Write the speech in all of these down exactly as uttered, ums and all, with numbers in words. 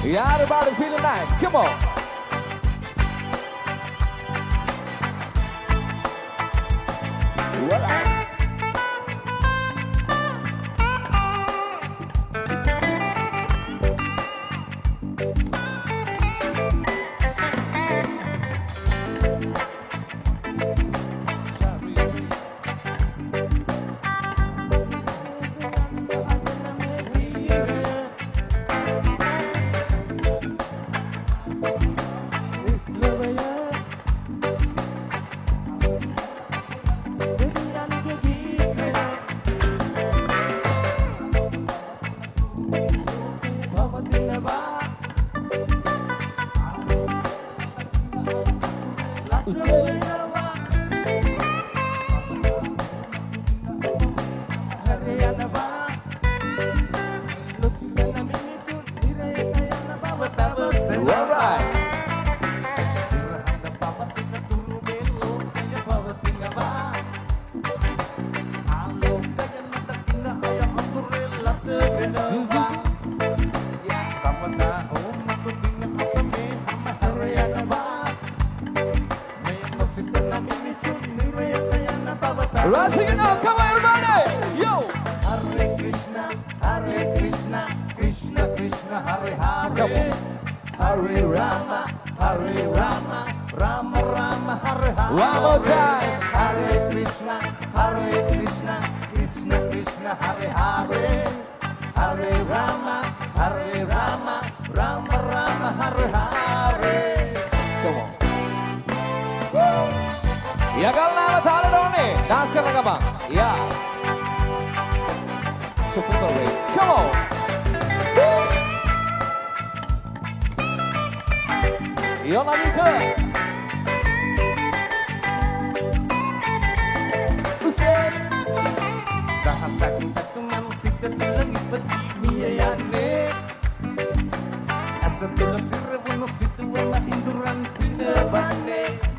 Yeah, everybody feeling nice. Come on. What? Let's sing it now, come on everybody! Yo! Hare Krishna, Hare Krishna, Krishna Krishna, Hare Hare. Hare Rama, Hare Rama, Rama Rama, Hare Hare. One more time! Hare Krishna, Hare Krishna, Krishna Krishna, Hare Hare. Hare Rama, Hare Rama, Rama Rama, Hare Hare. Come on. Ya galera thale done dance karna ka bang. Yeah. Super Bowl. Come on. Yo lagi ke. Usen. Bahasa kita tuman sikat lagi peti miyane. Asa tula sirrebuno situ ama induran pinabane.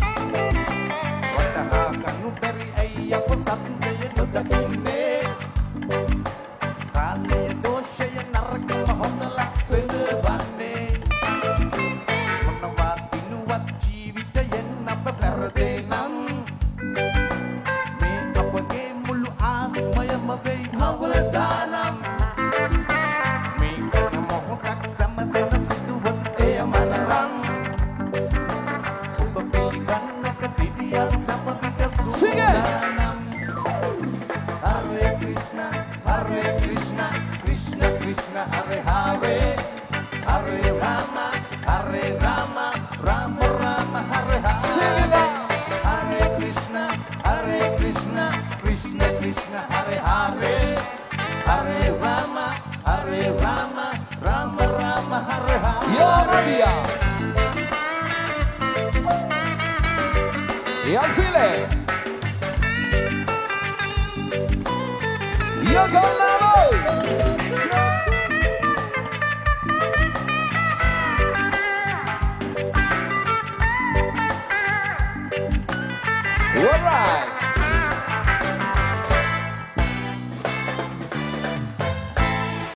Kanu dari ayah pesat daya nodakine Kali dosya yang narak mahotalak sedebane Menawati nuat jivita yang napa perdenam Me apa ke mulu aku maya mabay awadanam Me kana mohokak sama tena situat ea manarang Upapilikan na katibiyal sama Sing it! Hare Krishna, Hare Krishna, Krishna Krishna, Hare Hare. Hare Rama, Hare Rama, Rama Rama, Hare Hare. Sing it now! Hare Krishna, Hare Krishna, Krishna Krishna, Hare Hare. Hare Rama, Hare Rama, Rama Rama, Hare Hare. Yo Nadia! Yo feel it! Yo go now!